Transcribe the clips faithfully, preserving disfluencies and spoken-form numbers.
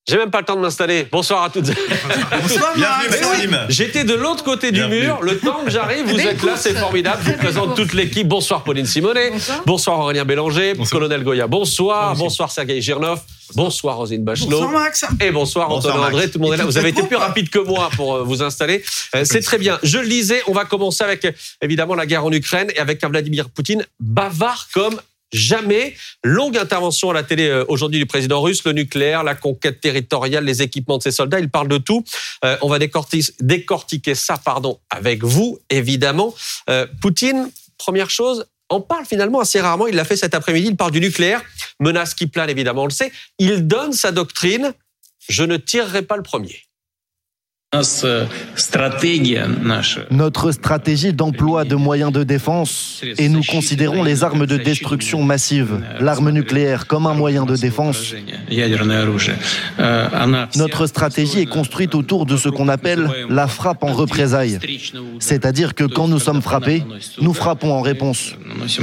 J'ai même pas le temps de m'installer. Bonsoir à toutes. Bonsoir, Bienvenue, Maxime. J'étais de l'autre côté du Bienvenue. mur. Le temps que j'arrive, vous êtes là, c'est formidable. Je vous présente toute l'équipe. Bonsoir Pauline Simonet. Bonsoir, bonsoir Aurélien Bélanger. Bonsoir. Colonel Goya. Bonsoir. Bonsoir, bonsoir Sergueï Girnov. Bonsoir Roselyne Bachelot. Bonsoir Max. Et bonsoir, bonsoir Antonin André. Tout le monde est là. Vous avez été plus rapide que moi pour vous installer. C'est très bien. Je le disais, on va commencer avec évidemment la guerre en Ukraine et avec un Vladimir Poutine bavard comme jamais. Longue intervention à la télé aujourd'hui du président russe, le nucléaire, la conquête territoriale, les équipements de ses soldats, il parle de tout. Euh, on va décortiquer, décortiquer ça pardon, avec vous, évidemment. Euh, Poutine, première chose, on parle finalement assez rarement, il l'a fait cet après-midi, il parle du nucléaire, menace qui plane évidemment, on le sait. Il donne sa doctrine, je ne tirerai pas le premier. Notre stratégie d'emploi de moyens de défense, et nous considérons les armes de destruction massive, l'arme nucléaire, comme un moyen de défense. Notre stratégie est construite autour de ce qu'on appelle la frappe en représailles. C'est-à-dire que quand nous sommes frappés, nous frappons en réponse.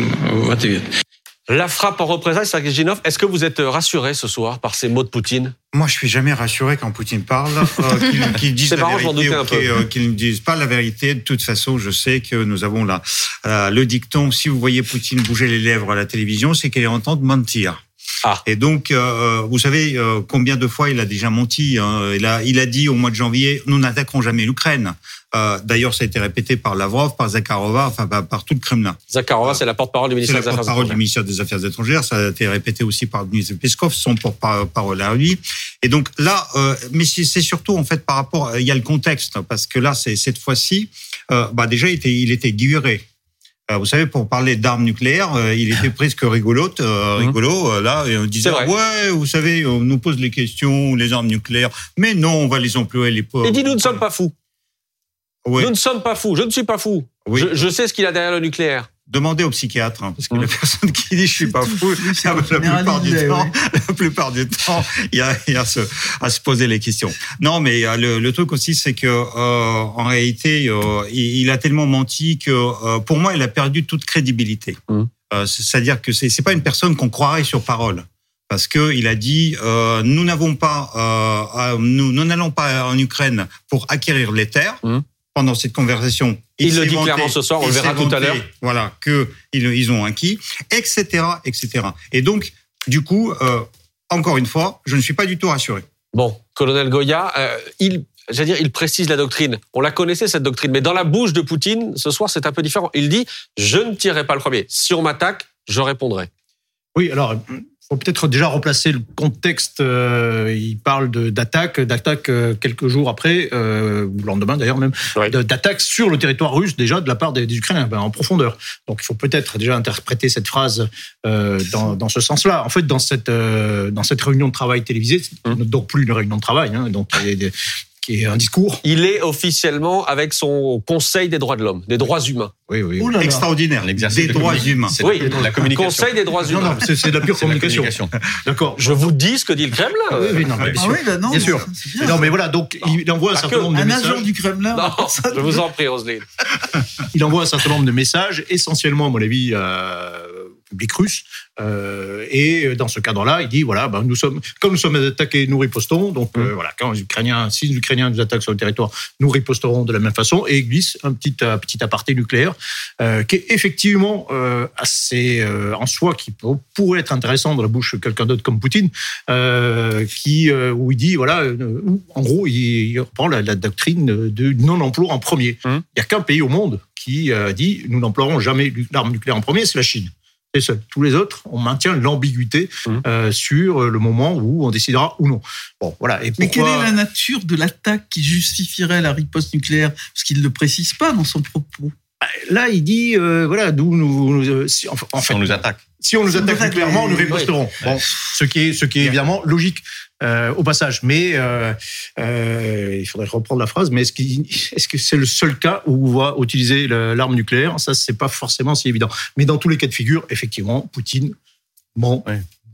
La frappe en représailles, Sergueï Girnov, est-ce que vous êtes rassuré ce soir par ces mots de Poutine ? Moi, je suis jamais rassuré quand Poutine parle, euh, qu'il, qu'il dise la marrant, vérité ou qu'il, euh, qu'il ne dise pas la vérité. De toute façon, je sais que nous avons là euh, le dicton, si vous voyez Poutine bouger les lèvres à la télévision, c'est qu'il est en train de mentir. Ah. Et donc, euh, vous savez euh, combien de fois il a déjà menti, hein. Il a, il a dit au mois de janvier, nous n'attaquerons jamais l'Ukraine. Euh, d'ailleurs, ça a été répété par Lavrov, par Zakharova, enfin par, par tout le Kremlin. Zakharova, euh, c'est la porte-parole du ministère des Affaires étrangères. C'est la porte-parole du ministère des Affaires étrangères. Ça a été répété aussi par Dmitry Peskov, son porte-parole à lui. Et donc là, euh, mais c'est, c'est surtout en fait par rapport, il y a le contexte, parce que là, c'est cette fois-ci, euh, bah déjà, il était, il était guilleret. Vous savez, pour parler d'armes nucléaires, euh, il était presque rigolo, euh, rigolo euh, là, et on disait ouais, vous savez, on nous pose les questions, les armes nucléaires, mais non, on va les employer les pauvres. Il dit nous ne sommes pas fous. Ouais. Nous ne sommes pas fous. Je ne suis pas fou. Oui. Je, je sais ce qu'il a derrière le nucléaire. Demandez au psychiatre, hein, parce que mmh. la personne qui dit je suis pas fou, la, la plupart du temps, ouais. la plupart du temps, il y a, il y a ce, à se poser les questions. Non, mais le, le truc aussi, c'est que euh, en réalité, euh, il, il a tellement menti que, euh, pour moi, il a perdu toute crédibilité. Mmh. Euh, c'est-à-dire que c'est, c'est pas une personne qu'on croirait sur parole. Parce que il a dit euh, nous n'avons pas, euh, nous, nous n'allons pas en Ukraine pour acquérir les terres. Mmh. Pendant cette conversation, il, il le dit vanté, clairement ce soir, on le verra tout à l'heure. Voilà, que ils, ils ont acquis, et cetera, et cetera. Et donc, du coup, euh, encore une fois, je ne suis pas du tout rassuré. Bon, colonel Goya, euh, il, j'allais dire, il précise la doctrine. On la connaissait cette doctrine, mais dans la bouche de Poutine, ce soir, c'est un peu différent. Il dit, je ne tirerai pas le premier. Si on m'attaque, je répondrai. Oui, alors. Il faut peut-être déjà replacer le contexte. Euh, il parle de, d'attaque, d'attaque euh, quelques jours après, euh, le lendemain d'ailleurs même, oui. de, d'attaque sur le territoire russe déjà de la part des, des Ukrainiens, ben, en profondeur. Donc il faut peut-être déjà interpréter cette phrase euh, dans, dans ce sens-là. En fait, dans cette euh, dans cette réunion de travail télévisée, mmh. donc plus une réunion de travail, hein, donc il y a des, qui est un discours. Il est officiellement avec son Conseil des droits de l'homme, des droits humains. Oui, oui. oui. Extraordinaire, l'exercice des droits humains. C'est oui, la, la communication. Conseil des droits humains. Non, non, c'est, c'est de la pure communication. communication. D'accord. Je vous dis ce que dit le Kremlin. Oui, oui, non, bien ah sûr. Oui, bah non, bien sûr. Bien. Non, mais voilà, donc non. il envoie un certain nombre de un messages. Un agent du Kremlin. Non, je vous en prie, Roselyne. Il envoie un certain nombre de messages, essentiellement, à mon avis, euh, au public russe. Euh, et dans ce cadre-là, il dit voilà, ben, nous sommes, comme nous sommes attaqués, nous ripostons. Donc mmh. euh, voilà, quand les Ukrainiens, si les Ukrainiens nous attaquent sur le territoire, nous riposterons de la même façon. Et il glisse un petit, un petit aparté nucléaire euh, qui est effectivement euh, assez euh, en soi, qui pourrait être intéressant dans la bouche de quelqu'un d'autre comme Poutine, euh, qui euh, où il dit voilà, euh, où, en gros, il, il reprend la, la doctrine de non-emploi en premier. Mmh. Il n'y a qu'un pays au monde qui euh, dit nous n'emploierons jamais l'arme nucléaire en premier, c'est la Chine. C'est seul. Tous les autres, on maintient l'ambiguïté mmh. euh, sur le moment où on décidera ou non. Bon, voilà. Et pourquoi... Mais quelle est la nature de l'attaque qui justifierait la riposte nucléaire ? Parce qu'il ne le précise pas dans son propos. Là, il dit, euh, voilà, d'où nous, nous euh, si, en, en si fait, on nous attaque. Si on nous attaque si nucléairement, nous riposterons. Oui. Bon, ce qui est, ce qui est évidemment logique euh, au passage. Mais euh, euh, il faudrait reprendre la phrase. Mais est-ce, qu'il, est-ce que c'est le seul cas où on va utiliser le, l'arme nucléaire ? Ça, c'est pas forcément si évident. Mais dans tous les cas de figure, effectivement, Poutine ment. Oui.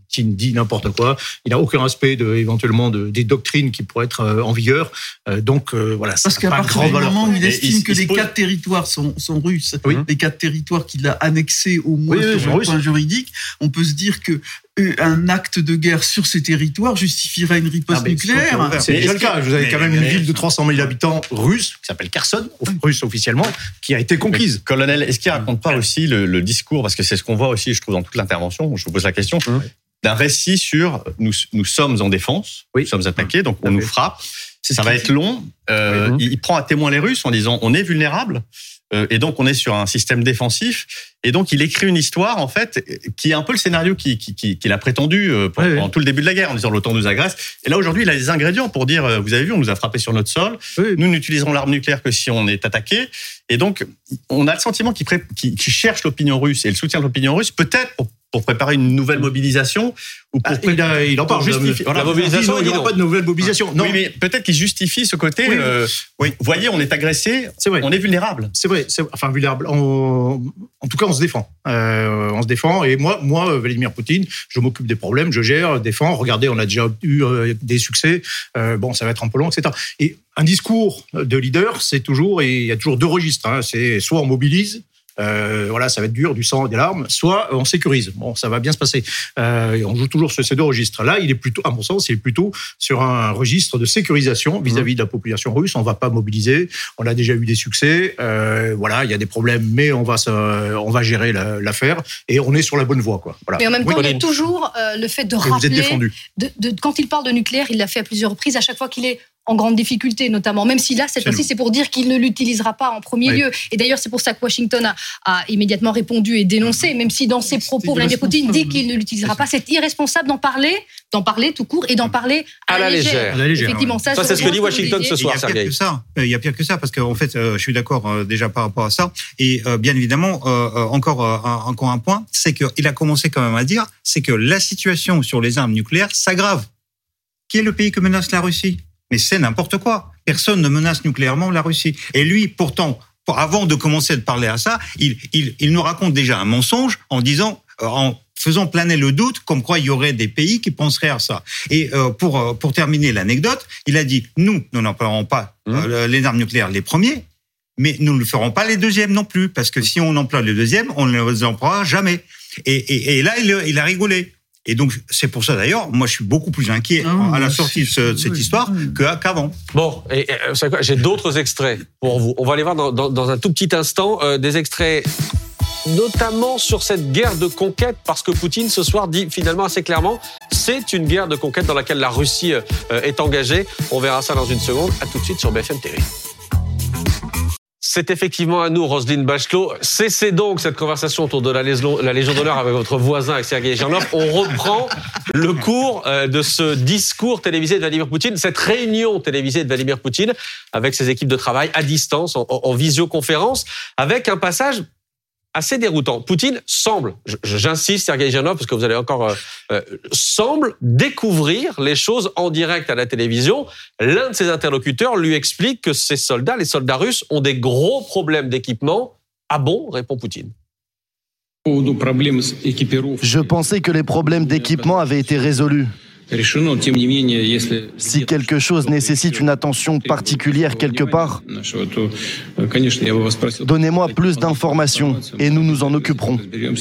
Poutine dit n'importe quoi. Il n'a aucun respect de, éventuellement de, des doctrines qui pourraient être en vigueur. Euh, donc euh, voilà. Parce qu'à partir du moment où il estime il, que il les pose... quatre territoires sont, sont russes, oui. les quatre territoires qu'il a annexés au moins oui, sur oui, le point juridique, on peut se dire que un acte de guerre sur ces territoires justifierait une riposte ah, nucléaire. C'est déjà le cas. Vous avez quand même une ville de trois cent mille habitants russe, qui s'appelle Kherson, russe officiellement, qui a été conquise. Mais, colonel, est-ce qu'il ne raconte pas aussi le, le discours, parce que c'est ce qu'on voit aussi, je trouve, dans toute l'intervention, je vous pose la question, mmh. d'un récit sur nous, nous sommes en défense, oui. nous sommes attaqués, donc on mmh. nous frappe. C'est ça va être long. Euh, mmh. il, il prend à témoin les Russes en disant on est vulnérable. Euh, et donc on est sur un système défensif, et donc il écrit une histoire en fait qui est un peu le scénario qu'il qui, qui, qui a prétendu euh, pendant, oui, oui. tout le début de la guerre, en disant l'OTAN nous agresse. Et là aujourd'hui il a des ingrédients pour dire euh, vous avez vu, on nous a frappé sur notre sol, oui. nous n'utiliserons l'arme nucléaire que si on est attaqué. Et donc on a le sentiment qu'il, pré- qu'il, qu'il cherche l'opinion russe et le soutien de l'opinion russe, peut-être pour, pour préparer une nouvelle mobilisation ou pour ah, il, a, il en parle justifier la mobilisation. Il n'y aura pas de nouvelle mobilisation. Non, oui, mais peut-être qu'il justifie ce côté. Oui. Euh, oui. Voyez, on est agressé, c'est vrai. On est vulnérable. C'est vrai. C'est, enfin vulnérable. On, en tout cas, on se défend. Euh, on se défend. Et moi, moi, Vladimir Poutine, je m'occupe des problèmes, je gère, défends. Regardez, on a déjà eu euh, des succès. Euh, bon, ça va être un peu long, et cetera. Et un discours de leader, c'est toujours, et il y a toujours deux registres. Hein. C'est soit on mobilise. Euh, voilà, ça va être dur, du sang, des larmes. Soit on sécurise. Bon, ça va bien se passer. Euh, on joue toujours sur ces deux registres. Là, il est plutôt, à mon sens, il est plutôt sur un registre de sécurisation vis-à-vis de la population russe. On va pas mobiliser. On a déjà eu des succès. Euh, voilà, il y a des problèmes, mais on va, se, on va gérer la, l'affaire et on est sur la bonne voie, quoi. Voilà. Mais en même temps, oui, il y a toujours euh, le fait de rappeler. Vous êtes défendu. De, de, quand il parle de nucléaire, il l'a fait à plusieurs reprises. À chaque fois qu'il est en grande difficulté, notamment, même si là, cette fois-ci, c'est pour dire qu'il ne l'utilisera pas en premier oui. lieu. Et d'ailleurs, c'est pour ça que Washington a, a immédiatement répondu et dénoncé, même si dans ses propos, Vladimir Poutine dit qu'il ne l'utilisera pas. C'est irresponsable d'en parler, d'en parler tout court et d'en parler à, à la légère. légère. À la légère Effectivement, ouais. ça, ça c'est ce que dit Washington ce soir, Sergueï. Il y a pire que ça, parce qu'en fait, euh, je suis d'accord euh, déjà par rapport à ça. Et euh, bien évidemment, euh, encore, euh, encore un point, c'est qu'il a commencé quand même à dire, c'est que la situation sur les armes nucléaires s'aggrave. Qui est le pays que menace la Russie ? Mais c'est n'importe quoi. Personne ne menace nucléairement la Russie. Et lui, pourtant, avant de commencer de parler à ça, il, il, il nous raconte déjà un mensonge en disant, en faisant planer le doute, comme quoi il y aurait des pays qui penseraient à ça. Et euh, pour pour terminer l'anecdote, il a dit, nous, nous n'emploierons pas euh, les armes nucléaires les premiers, mais nous ne le ferons pas les deuxièmes non plus, parce que si on emploie les deuxièmes, on ne les emploiera jamais. Et, et, et là, il, il a rigolé. Et donc, c'est pour ça d'ailleurs, moi je suis beaucoup plus inquiet ah, à la sortie de, ce, de cette oui, histoire oui. qu'avant. Bon, et, et vous savez quoi, j'ai d'autres extraits pour vous. On va aller voir dans, dans, dans un tout petit instant euh, des extraits, notamment sur cette guerre de conquête, parce que Poutine ce soir dit finalement assez clairement, c'est une guerre de conquête dans laquelle la Russie euh, est engagée. On verra ça dans une seconde. À tout de suite sur B F M T V. C'est effectivement à nous, Roselyne Bachelot. Cessez donc cette conversation autour de la Légion, la Légion d'honneur avec votre voisin, avec Sergueï Girnov. On reprend le cours de ce discours télévisé de Vladimir Poutine, cette réunion télévisée de Vladimir Poutine avec ses équipes de travail à distance, en, en visioconférence, avec un passage assez déroutant. Poutine semble, j'insiste Sergueï Girnov, parce que vous allez encore, euh, semble découvrir les choses en direct à la télévision. L'un de ses interlocuteurs lui explique que ces soldats, les soldats russes, ont des gros problèmes d'équipement. Ah bon, répond Poutine. Je pensais que les problèmes d'équipement avaient été résolus. Si quelque chose nécessite une attention particulière quelque part, donnez-moi plus d'informations et nous nous en occuperons.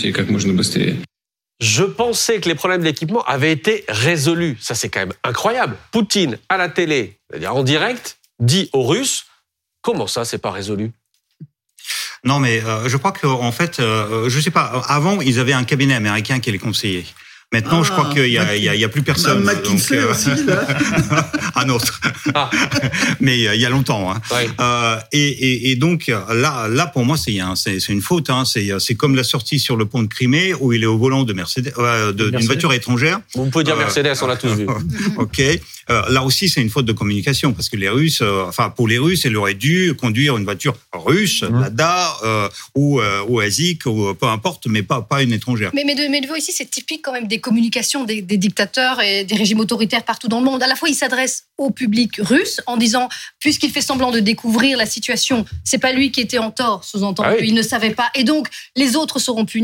Je pensais que les problèmes d'équipement avaient été résolus. Ça, c'est quand même incroyable. Poutine, à la télé, c'est-à-dire en direct, dit aux Russes, comment ça, c'est pas résolu ? Non, mais euh, je crois qu'en fait, euh, je sais pas, avant, ils avaient un cabinet américain qui les conseillait. Maintenant, ah, je crois qu'il y a, il y a, il y a plus personne. McKinsey donc, euh, aussi, là. Un autre. Ah. Mais il y a longtemps. Hein. Ouais. Euh, et, et, et donc, là, là, pour moi, c'est, c'est, c'est une faute. Hein. C'est, c'est comme la sortie sur le pont de Crimée où il est au volant de Mercedes, euh, de, d'une voiture étrangère. On peut dire Mercedes, euh, on l'a tous vu. OK. Euh, là aussi, c'est une faute de communication parce que les Russes, euh, enfin, pour les Russes, ils auraient dû conduire une voiture russe, mmh. Lada, euh, ou, euh, ou Asique, ou peu importe, mais pas, pas une étrangère. Mais, mais de, mais de vous ici, c'est typique quand même des communications des, des dictateurs et des régimes autoritaires partout dans le monde. À la fois, ils s'adressent au public russe en disant, puisqu'il fait semblant de découvrir la situation, c'est pas lui qui était en tort, sous-entendu, ah oui. Il ne savait pas, et donc les autres seront punis.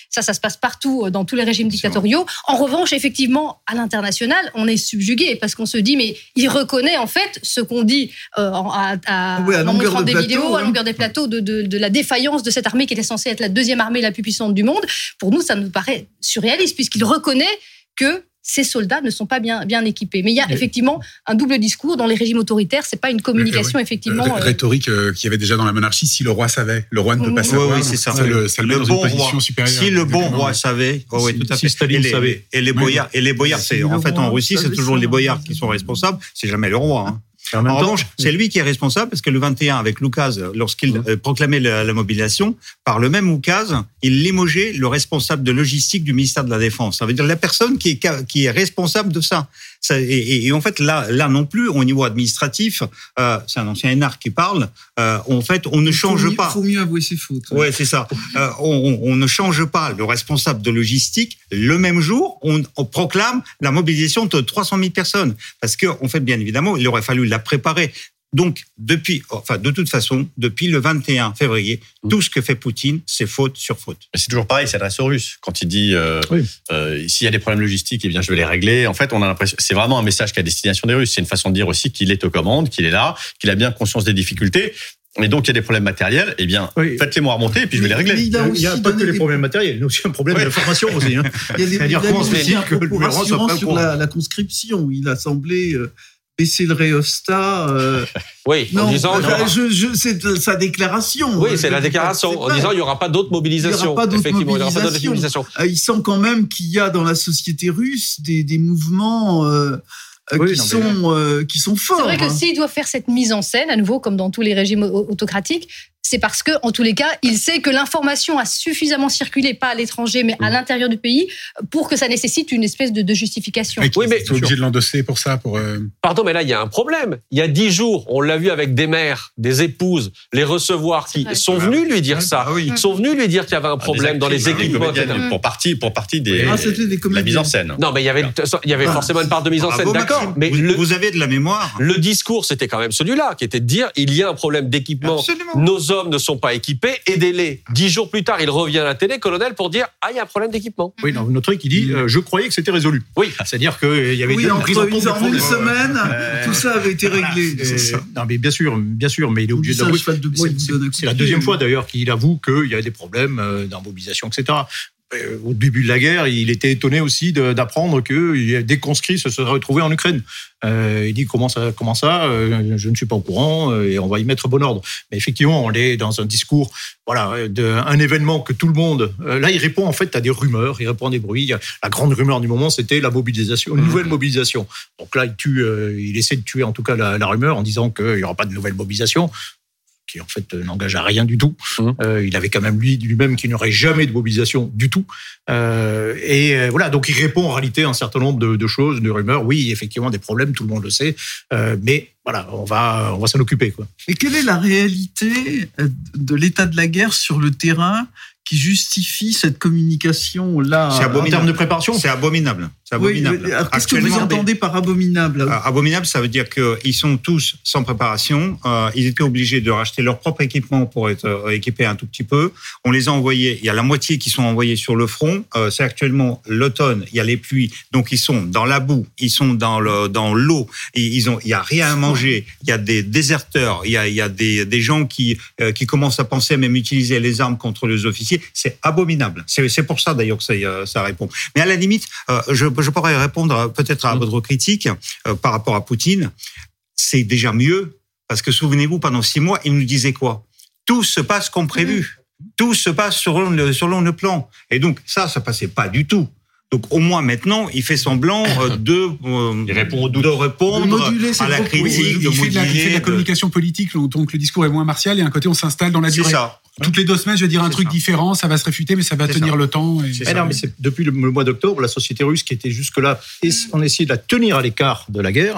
Ça, ça se passe partout dans tous les régimes dictatoriaux. En revanche, effectivement, à l'international, on est subjugué parce qu'on se dit, mais il reconnaît en fait ce qu'on dit euh, à, à, oui, à en montrant de des plateau, vidéos, hein. à longueur des plateaux, de, de, de la défaillance de cette armée qui était censée être la deuxième armée la plus puissante du monde. Pour nous, ça nous paraît surréaliste puisqu'il reconnaît que ces soldats ne sont pas bien, bien équipés. Mais il y a oui. effectivement un double discours dans les régimes autoritaires. C'est pas une communication oui, oui. effectivement euh, rhétorique euh, qu'il y avait déjà dans la monarchie. Si le roi savait, le roi ne peut pas oui, savoir. Oui, c'est ça. ça le, ça le, le met bon dans une position roi. supérieure. Si le bon roi savait, oh, oui, si, tout à si fait. Staline et les, savait, et les boyards, et les boyards, c'est en fait en Russie, c'est toujours les boyards qui sont responsables. C'est jamais le roi. Hein. En, en revanche, c'est lui qui est responsable parce que le vingt et un, avec Loukaz, lorsqu'il mmh. proclamait la, la mobilisation, par le même Loukaz, il limogeait le responsable de logistique du ministère de la Défense. Ça veut dire la personne qui est, qui est responsable de ça. ça et, et, et en fait, là, là non plus, au niveau administratif, euh, c'est un ancien énarque qui parle, euh, en fait, on ne change faut mieux, pas. Il faut mieux avouer ses fautes. Ouais, c'est ça. Euh, on, on ne change pas le responsable de logistique. Le même jour, on, on proclame la mobilisation de trois cent mille personnes. Parce que, en fait, bien évidemment, il aurait fallu la préparer. Donc, depuis, enfin, de toute façon, depuis le vingt et un février, mmh. tout ce que fait Poutine, c'est faute sur faute. C'est toujours pareil, il s'adresse aux Russes. Quand il dit, euh, oui. euh, s'il y a des problèmes logistiques, eh bien, je vais les régler. En fait, on a l'impression, c'est vraiment un message qui est à destination des Russes. C'est une façon de dire aussi qu'il est aux commandes, qu'il est là, qu'il a bien conscience des difficultés. Et donc, il y a des problèmes matériels, eh bien, oui. faites-les-moi remonter et puis je vais les régler. Il n'y a, a pas que les problèmes matériels, il y a aussi un problème oui. de formation aussi. Hein. Il y a des C'est-à-dire comment se fait-il que le gouvernement soit pas sur la, la conscription. Il a semblé euh, baisser le réostat. Euh... Oui, non, en disant... Enfin, je, je, c'est sa déclaration. Oui, c'est la déclaration, pas, en disant il n'y aura pas d'autres mobilisations. Il n'y aura pas d'autres Effectivement, mobilisations. Il n'y aura pas d'autres mobilisations. Il sent quand même qu'il y a dans la société russe des, des mouvements... Euh, Oui, qui, non, sont, mais... euh, qui sont forts. C'est vrai que hein. s'il doit faire cette mise en scène, à nouveau, comme dans tous les régimes autocratiques, c'est parce que, en tous les cas, il sait que l'information a suffisamment circulé, pas à l'étranger, mais à l'intérieur du pays, pour que ça nécessite une espèce de, de justification. Oui, mais tu es obligé de l'endosser pour ça. Pour euh... Pardon, mais là, il y a un problème. Il y a dix jours, on l'a vu avec des mères, des épouses, les recevoir qui ouais. sont venus lui dire ça. Ah, oui. Ils sont venus lui dire qu'il y avait un problème ah, dans les équipements. Mmh. Pour partie, pour partie des, ah, des la mise en scène. Non, mais il y avait, il y avait ah, forcément une part de mise en scène, d'accord. Mais vous, le, vous avez de la mémoire. Le discours, c'était quand même celui-là, qui était de dire il y a un problème d'équipement. Absolument. Nos hommes ne sont pas équipés. Aidez-les. Dix jours plus tard, il revient à la télé, colonel, pour dire ah, il y a un problème d'équipement. Oui, non, notre truc, il dit euh, je croyais que c'était résolu. Oui. C'est-à-dire qu'il y avait oui, une entre prise en compte. En une euh, semaine, euh, tout ça avait été réglé. Voilà, c'est non, mais bien sûr, bien sûr, mais il est obligé de d'avouer. C'est, c'est la deuxième fois d'ailleurs qu'il avoue qu'il y a des problèmes d'immobilisation, et cetera. Au début de la guerre, il était étonné aussi de, d'apprendre que des conscrits se seraient retrouvés en Ukraine. Euh, il dit comment ça, comment ça euh, je ne suis pas au courant euh, et on va y mettre bon ordre. Mais effectivement, on est dans un discours, voilà, d'un événement que tout le monde. Euh, là, il répond en fait à des rumeurs, il répond à des bruits. La grande rumeur du moment, c'était la mobilisation, une nouvelle mobilisation. Donc là, il tue, euh, il essaie de tuer en tout cas la, la rumeur en disant qu'il n'y aura pas de nouvelle mobilisation, qui en fait n'engage à rien du tout. Mmh. Euh, il avait quand même lui lui-même qu'il n'y aurait jamais de mobilisation du tout. Euh, et euh, voilà, donc il répond en réalité à un certain nombre de, de choses, de rumeurs. Oui, effectivement, des problèmes, tout le monde le sait, euh, mais voilà, on va on va s'en occuper, quoi. Et quelle est la réalité de l'état de la guerre sur le terrain qui justifie cette communication-là? C'est abominable. En termes de préparation, c'est abominable. C'est abominable. Oui, alors, qu'est-ce que vous entendez par abominable? euh, Abominable, ça veut dire qu'ils sont tous sans préparation. Euh, ils étaient obligés de racheter leur propre équipement pour être euh, équipés un tout petit peu. On les a envoyés. Il y a la moitié qui sont envoyés sur le front. Euh, c'est actuellement l'automne. Il y a les pluies, donc ils sont dans la boue. Ils sont dans le dans l'eau. Et ils ont. Il y a rien à manger. Il y a des déserteurs. Il y a il y a des des gens qui euh, qui commencent à penser à même utiliser les armes contre les officiers. C'est abominable. C'est c'est pour ça d'ailleurs que ça ça répond. Mais à la limite, euh, je je pourrais répondre peut-être à votre critique euh, par rapport à Poutine. C'est déjà mieux, parce que souvenez-vous, pendant six mois, il nous disait quoi? Tout se passe comme prévu. Tout se passe selon le, selon le plan. Et donc, ça, ça passait pas du tout. Donc, au moins, maintenant, il fait semblant euh, de, euh, il répond de répondre de moduler, à la critique, de moduler. Il fait de la, il fait de la communication politique, donc le discours est moins martial, et un côté, on s'installe dans la durée. C'est ça. Toutes les deux semaines, je vais dire un c'est truc ça. différent, ça va se réfuter, mais ça va c'est tenir ça. le temps. Et... Mais non, mais c'est depuis le mois d'octobre, la société russe qui était jusque-là, on essayait de la tenir à l'écart de la guerre,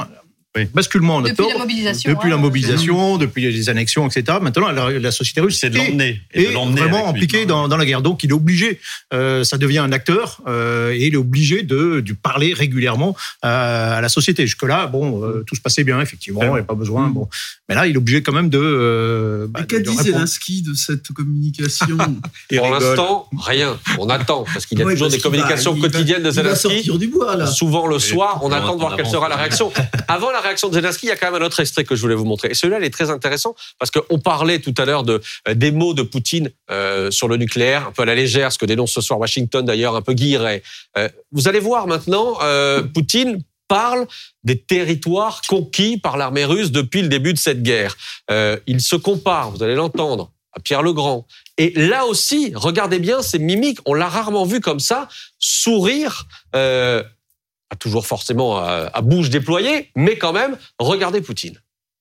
Oui. Basculement en octobre. Depuis la mobilisation. Depuis hein, la mobilisation, depuis les annexions, et cetera. Maintenant, la, la société russe c'est de l'emmener, est, et de l'emmener vraiment impliquée dans, dans la guerre. Donc, il est obligé. Euh, ça devient un acteur euh, et il est obligé de, de parler régulièrement euh, à la société. Jusque-là, bon, euh, tout se passait bien, effectivement, il n'y a pas besoin. Bon, mais là, il est obligé quand même de. Euh, bah, qu'a dit Zelensky de cette communication? Pour l'instant, rien. On attend parce qu'il y a ouais, toujours des communications va, quotidiennes de Zelensky. Il va sortir du bois, là. Souvent le soir, on attend de voir quelle sera la réaction. Avant la réaction de Zelensky, il y a quand même un autre extrait que je voulais vous montrer. Et celui-là, il est très intéressant parce qu'on parlait tout à l'heure de, des mots de Poutine euh, sur le nucléaire, un peu à la légère, ce que dénonce ce soir Washington d'ailleurs, un peu guilleret. Euh, vous allez voir maintenant, euh, Poutine parle des territoires conquis par l'armée russe depuis le début de cette guerre. Euh, il se compare, vous allez l'entendre, à Pierre le Grand. Et là aussi, regardez bien ces mimiques, on l'a rarement vu comme ça, sourire... Euh, pas toujours forcément à, à bouche déployée, mais quand même, regardez Poutine.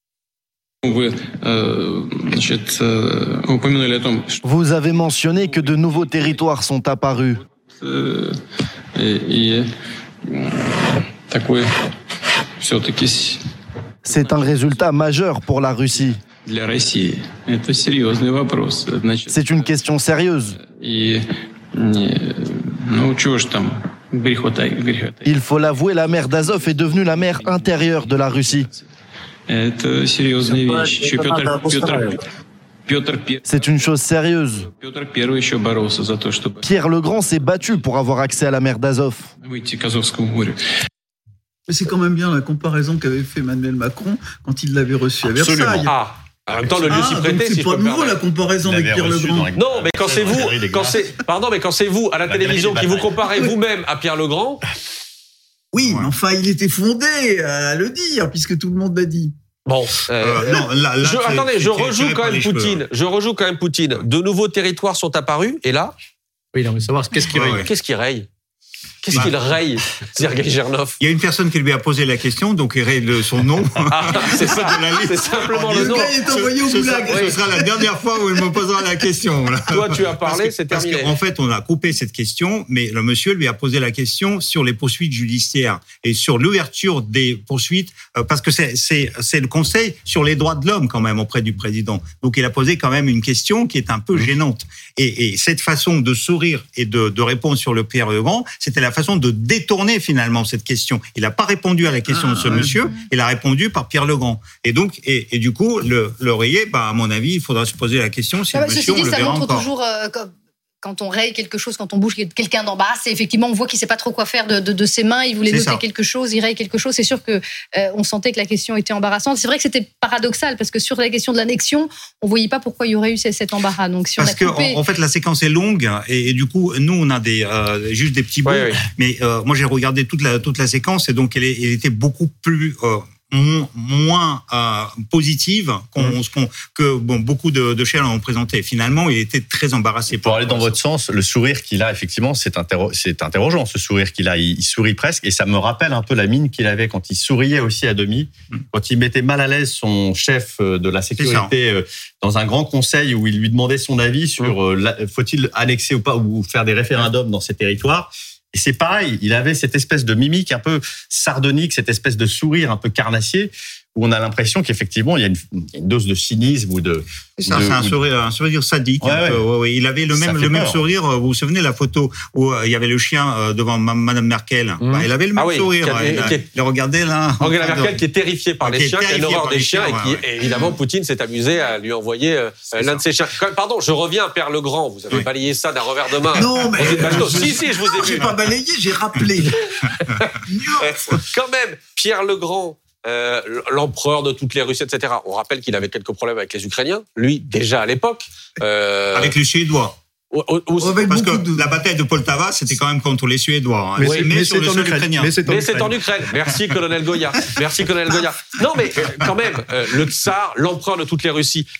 Vous avez mentionné que de nouveaux territoires sont apparus. C'est un résultat majeur pour la Russie. C'est une question sérieuse. Il faut l'avouer, la mer d'Azov est devenue la mer intérieure de la Russie. C'est une chose sérieuse. Pierre le Grand s'est battu pour avoir accès à la mer d'Azov. Mais c'est quand même bien la comparaison qu'avait fait Emmanuel Macron quand il l'avait reçu à Absolument. Versailles. Ah. En même temps, le lieu ah, s'y prêtait. C'est si pas je peux nouveau la comparaison avec Pierre le Grand. Non, mais quand c'est vous, quand c'est, pardon, mais quand c'est vous à la, la télévision qui vous comparez vous-même à Pierre le Grand. Oui, mais enfin, il était fondé à le dire puisque tout le monde l'a dit. Bon, euh, euh, non, là, là, je, attendez, je rejoue quand même Poutine. Je rejoue quand même Poutine. De nouveaux territoires sont apparus et là. Oui, non, mais savoir qu'est-ce qui raye. Qu'est-ce qui raye Qu'est-ce bah, qu'il raye, Sergei Gernov? Il y a une personne qui lui a posé la question, donc il raye le, son nom. Ah, c'est ça, c'est simplement le nom. Le gars est envoyé au goulag. Ce, ce sera la dernière fois où il me posera la question. Là. Toi, tu as parlé, c'est terminé. Parce qu'en fait, on a coupé cette question, mais le monsieur lui a posé la question sur les poursuites judiciaires et sur l'ouverture des poursuites, parce que c'est, c'est, c'est le Conseil sur les droits de l'homme quand même auprès du président. Donc il a posé quand même une question qui est un peu gênante. Et, et cette façon de sourire et de, de répondre sur le Pierre le Grand, c'était la façon de détourner finalement cette question. Il n'a pas répondu à la question ah, de ce ouais. monsieur, il a répondu par Pierre le Grand. Et donc, et, et du coup, le, l'oreiller, bah, à mon avis, il faudra se poser la question si ah, le bah, monsieur, on dit, le ça verra montre encore. Toujours, euh, comme... Quand on raye quelque chose, quand on bouge quelqu'un d'en bas, c'est effectivement, on voit qu'il ne sait pas trop quoi faire de, de, de ses mains. Il voulait c'est noter ça. quelque chose, il raye quelque chose. C'est sûr que euh, on sentait que la question était embarrassante. C'est vrai que c'était paradoxal parce que sur la question de l'annexion, on ne voyait pas pourquoi il y aurait eu cet embarras. Donc, si parce on a coupé... que en, en fait, la séquence est longue et, et du coup, nous, on a des euh, juste des petits bouts. Oui, oui. Mais euh, moi, j'ai regardé toute la toute la séquence et donc elle, est, elle était beaucoup plus euh, moins euh, positive qu'on, mmh. qu'on, que bon, beaucoup de, de chaînes ont présenté. Finalement, il était très embarrassé. Pour aller dans votre sens, le sourire qu'il a, effectivement, c'est, interro- c'est interrogeant, ce sourire qu'il a. Il, il sourit presque, et ça me rappelle un peu la mine qu'il avait quand il souriait aussi à demi, mmh. quand il mettait mal à l'aise son chef de la sécurité dans un grand conseil où il lui demandait son avis sur mmh. la, faut-il annexer ou pas, ou faire des référendums dans ces territoires. Et c'est pareil, il avait cette espèce de mimique un peu sardonique, cette espèce de sourire un peu carnassier, où on a l'impression qu'effectivement il y a une, une dose de cynisme ou de. C'est, ça, de, c'est un sourire, un sourire sadique. Ouais, ouais. Ouais, ouais. Il avait le même, le même sourire. Vous vous souvenez la photo où il y avait le chien devant Madame Merkel. Mmh. Bah, il avait le même ah oui, sourire. Qui a, il, qui est, il regardait là. Angela Merkel qui est terrifiée par les chiens, qui a une horreur des chiens, chiens ouais, et qui, ouais. évidemment, Poutine s'est amusé à lui envoyer euh, l'un de ses chiens. Pardon, je reviens à Pierre le Grand. Vous avez oui. balayé ça d'un revers de main. Non, mais je, si, si, je vous ai non, vu. J'ai pas balayé, j'ai rappelé. Quand même, Pierre le Grand. Euh, l'empereur de toutes les Russies, et cetera. On rappelle qu'il avait quelques problèmes avec les Ukrainiens, lui, déjà à l'époque. Euh... Avec les Suédois. Au, au, au, parce que de... la bataille de Poltava, c'était quand même contre les Suédois. Hein. Mais, c'est, mais, mais, sur c'est, le en sol Ukraine. ukrainien. mais c'est en mais Ukraine. C'est en Ukraine. Merci, colonel Goya. Merci, colonel Goya. Non, mais quand même, euh, le tsar, l'empereur de toutes les Russies,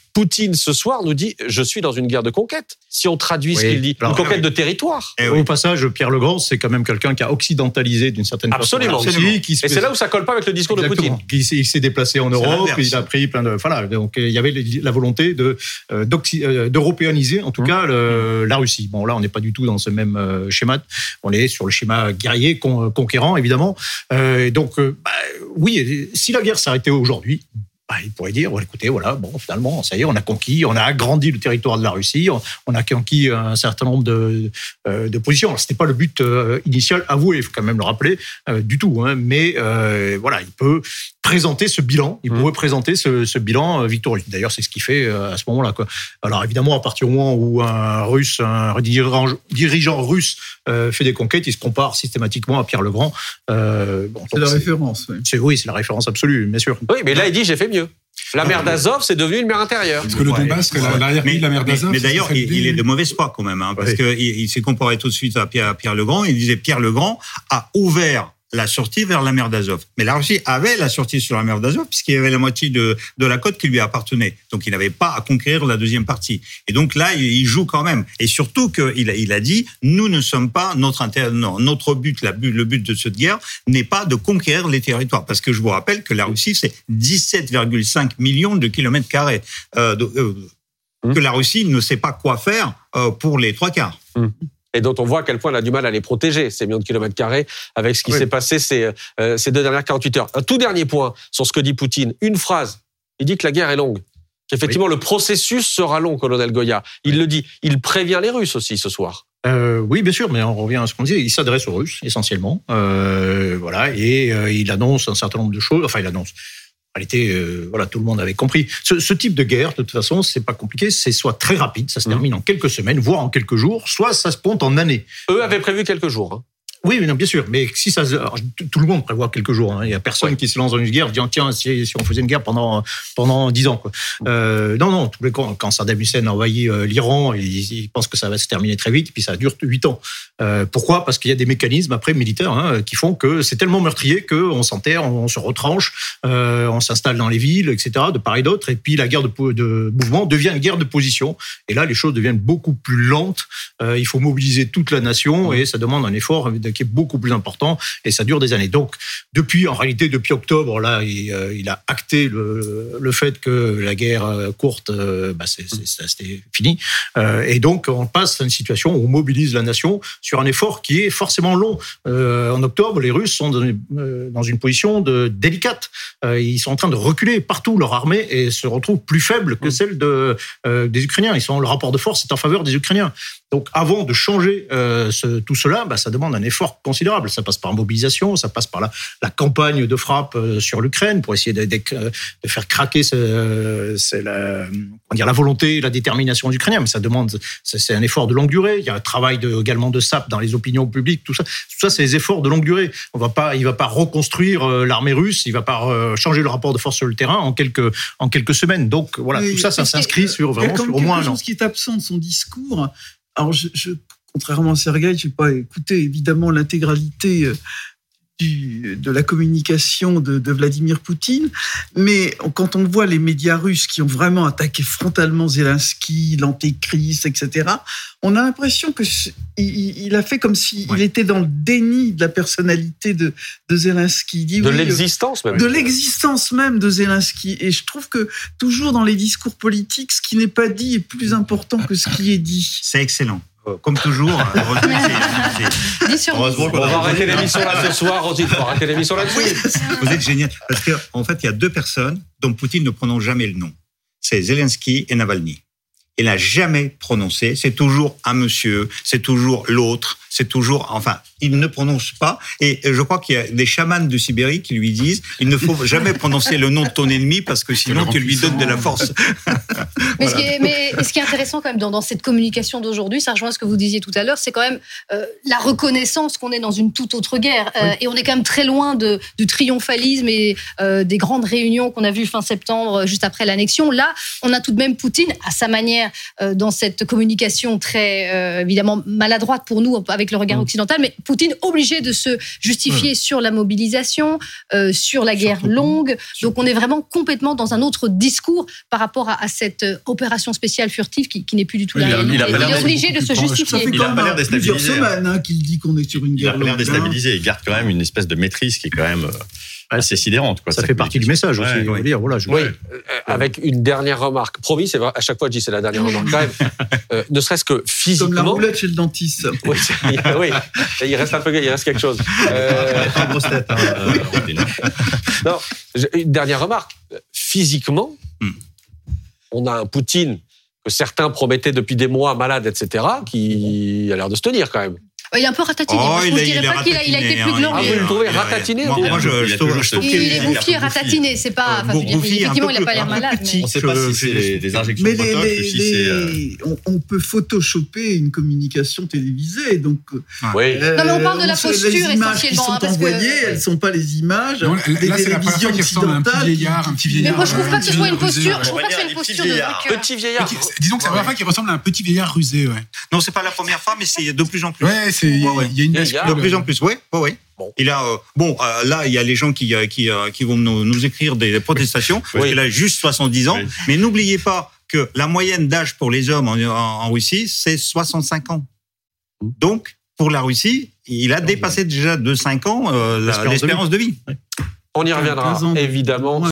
Poutine, ce soir, nous dit « je suis dans une guerre de conquête ». Si on traduit oui. ce qu'il dit, alors, une conquête oui. de territoire. Et oui. Au passage, Pierre Legrand, c'est quand même quelqu'un qui a occidentalisé d'une certaine Absolument. façon. Absolument. Qui se... Et c'est là où ça colle pas avec le discours Exactement. de Poutine. Il s'est déplacé en Europe, il a pris plein de... Voilà, donc il y avait la volonté de, d'européaniser, en tout mmh. cas, le, la Russie. Bon, là, on n'est pas du tout dans ce même schéma. On est sur le schéma guerrier, con, conquérant, évidemment. Euh, et donc, euh, bah, oui, si la guerre s'arrêtait aujourd'hui, bah, il pourrait dire, well, écoutez, voilà, bon, finalement, ça y est, on a conquis, on a agrandi le territoire de la Russie, on, on a conquis un certain nombre de, euh, de positions. Alors, c'était pas le but euh, initial, avoué, il faut quand même le rappeler, euh, du tout. Hein, mais euh, voilà, il peut présenter ce bilan, il mmh. pourrait présenter ce, ce bilan euh, victorieux. D'ailleurs, c'est ce qu'il fait euh, à ce moment-là, quoi. Alors, évidemment, à partir du moment où un Russe, un dirigeant, dirigeant russe euh, fait des conquêtes, il se compare systématiquement à Pierre le Grand. Euh, bon, c'est la c'est, référence. Oui. C'est, oui, c'est la référence absolue, bien sûr. Oui, mais là, il dit, j'ai fait mieux. La mer d'Azov, c'est devenu une mer intérieure. Parce que le Donbass, ouais, l'arrière-pays de la mer d'Azov. Mais, mais d'ailleurs, il, il est de mauvaise foi quand même, hein, parce oui. qu'il il s'est comparé tout de suite à Pierre, Pierre le Grand. Il disait Pierre le Grand a ouvert la sortie vers la mer d'Azov. Mais la Russie avait la sortie sur la mer d'Azov puisqu'il y avait la moitié de, de la côte qui lui appartenait. Donc, il n'avait pas à conquérir la deuxième partie. Et donc là, il joue quand même. Et surtout qu'il a, il a dit, nous ne sommes pas, notre inter... non, notre but, la but, le but de cette guerre n'est pas de conquérir les territoires. Parce que je vous rappelle que la Russie, c'est dix-sept virgule cinq millions de kilomètres carrés. Euh, de, euh, mmh. Que la Russie ne sait pas quoi faire euh, pour les trois quarts. Mmh. Et dont on voit à quel point elle a du mal à les protéger, ces millions de kilomètres carrés, avec ce qui oui. s'est passé ces, euh, ces deux dernières quarante-huit heures. Un tout dernier point sur ce que dit Poutine. Une phrase. Il dit que la guerre est longue. Qu'effectivement, oui. le processus sera long, colonel Goya. Il oui. le dit. Il prévient les Russes aussi ce soir. Euh, oui, bien sûr, mais on revient à ce qu'on disait. Il s'adresse aux Russes, essentiellement. Euh, voilà, et euh, il annonce un certain nombre de choses. Enfin, il annonce... En réalité, euh, voilà, tout le monde avait compris. Ce, ce type de guerre, de toute façon, c'est pas compliqué. C'est soit très rapide, ça se termine mmh. en quelques semaines, voire en quelques jours, soit ça se compte en années. Eux avaient prévu quelques jours. Hein. Oui, mais non, bien sûr. Mais si ça, alors, tout le monde prévoit quelques jours. Hein. Il y a personne ouais. qui se lance dans une guerre disant tiens, si, si on faisait une guerre pendant pendant dix ans, quoi. Euh, non, non. Tous les quand, quand Saddam Hussein a envahi euh, l'Iran, il, il pense que ça va se terminer très vite, puis ça dure huit ans. Euh, pourquoi ? Parce qu'il y a des mécanismes après militaires hein, qui font que c'est tellement meurtrier que on s'enterre, on, on se retranche, euh, on s'installe dans les villes, et cetera. De part et d'autre. Et puis la guerre de, de mouvement devient une guerre de position. Et là, les choses deviennent beaucoup plus lentes. Euh, il faut mobiliser toute la nation et ça demande un effort qui est beaucoup plus important et ça dure des années. Donc, depuis, en réalité, depuis octobre, là, il, euh, il a acté le, le fait que la guerre courte, euh, bah, c'est, c'est, ça, c'était fini. Euh, et donc, on passe à une situation où on mobilise la nation sur un effort qui est forcément long. Euh, en octobre, les Russes sont dans une, euh, dans une position de, délicate. Euh, ils sont en train de reculer partout leur armée et se retrouvent plus faibles que celle de, euh, des Ukrainiens. Ils sont, le rapport de force est en faveur des Ukrainiens. Donc, avant de changer euh, ce, tout cela, bah, ça demande un effort considérable. Ça passe par la mobilisation, ça passe par la, la campagne de frappe euh, sur l'Ukraine pour essayer de, de, de faire craquer ce, c'est la, on dire, la volonté et la détermination des Ukrainiens. Mais ça demande, c'est, c'est un effort de longue durée. Il y a un travail de, également de sape dans les opinions publiques, tout ça. Tout ça, c'est des efforts de longue durée. On va pas, il va pas reconstruire euh, l'armée russe, il va pas euh, changer le rapport de force sur le terrain en quelques, en quelques semaines. Donc, voilà, oui, tout ça, ça s'inscrit sur vraiment sur au moins un an. Il y a quelque chose qui est absent de son discours. Alors, je, je, contrairement à Sergueï, je n'ai pas écouté évidemment l'intégralité du, de la communication de, de Vladimir Poutine, mais quand on voit les médias russes qui ont vraiment attaqué frontalement Zelensky, l'antéchrist, et cetera, on a l'impression que il, il a fait comme s'il ouais. était dans le déni de la personnalité de, de Zelensky. De oui, l'existence même. De l'existence même de Zelensky. Et je trouve que toujours dans les discours politiques, ce qui n'est pas dit est plus important que ce qui est dit. C'est excellent. Comme toujours. c'est, c'est... Heureusement qu'on on va arrêter l'émission là ce soir, Rosine. On va arrêter l'émission là-dessus. Vous êtes génial. Parce qu'en en fait, il y a deux personnes dont Poutine ne prononce jamais le nom. C'est Zelensky et Navalny. Il n'a jamais prononcé. C'est toujours un monsieur, c'est toujours l'autre, c'est toujours... Enfin, il ne prononce pas. Et je crois qu'il y a des chamans de Sibérie qui lui disent il ne faut jamais prononcer le nom de ton ennemi parce que sinon tu lui donnes de la force. Mais, voilà. ce qui est, mais ce qui est intéressant quand même dans, dans cette communication d'aujourd'hui, ça rejoint ce que vous disiez tout à l'heure, c'est quand même euh, la reconnaissance qu'on est dans une toute autre guerre. Euh, oui. Et on est quand même très loin de, du triomphalisme et euh, des grandes réunions qu'on a vues fin septembre, juste après l'annexion. Là, on a tout de même Poutine, à sa manière, euh, dans cette communication très, euh, évidemment, maladroite pour nous, avec avec le regard mmh. occidental, mais Poutine obligé de se justifier mmh. sur la mobilisation, euh, sur la guerre Surtout longue. Donc on est vraiment complètement dans un autre discours par rapport à, à cette opération spéciale furtive qui, qui n'est plus du tout oui, la réalité. Il, il, il est obligé de se justifier. Ça fait il a pas l'air déstabilisé. Plusieurs semaines hein, qu'il dit qu'on est sur une guerre longue. Il a l'air déstabilisé. Il garde quand même une espèce de maîtrise qui est quand même assez sidérante. Quoi, ça fait partie du message aussi. Ouais, ouais. Dire, voilà, je... Oui, euh, avec une dernière remarque. Promis, c'est vrai, à chaque fois je dis c'est la dernière remarque quand même. Euh, ne serait-ce que physiquement. Comme la roulette chez le dentiste. Oui, oui, il reste un peu, il reste quelque chose. Euh... grosse tête. Hein, euh, non, une dernière remarque. Physiquement, hmm. on a un Poutine que certains promettaient depuis des mois malade, et cetera, qui a l'air de se tenir quand même. Il est un peu ratatiné. Oh, je ne dirais pas qu'il a, il a été plus glorieux. Ah, vous le trouvez ratatiné? Moi, moi, je, je, trouve, je trouve il, il est bouffi et ratatiné. C'est pas, enfin, bouffi, effectivement, il n'a pas l'air malade. Mais... On ne sait pas si c'est des, des injections mais de botox les, ou si les, c'est... Euh... On, on peut photoshopper une communication télévisée. Donc, oui. euh, non, mais on parle de la posture les images essentiellement. Qui sont hein, parce envoyées, que... elles ne sont pas les images. Non, des là, c'est la première fois qu'il ressemble à un petit vieillard. Un petit vieillard. Mais moi, je ne trouve pas que ce soit une posture. Je trouve pas que ce soit une posture de petit vieillard. Disons que c'est la première fois qu'il ressemble à un petit vieillard rusé. Non, c'est pas la première fois, mais c'est de plus en plus. Ouais, c'est il y a une de plus en plus. Oui, oui, oui. Bon, il a, euh, bon euh, là, il y a les gens qui, euh, qui, euh, qui vont nous, nous écrire des protestations, parce qu'il a juste soixante-dix ans. Oui. Mais n'oubliez pas que la moyenne d'âge pour les hommes en, en, en Russie, c'est soixante-cinq ans. Donc, pour la Russie, il a dépassé déjà de cinq ans euh, la, l'espérance de vie. On y reviendra, évidemment.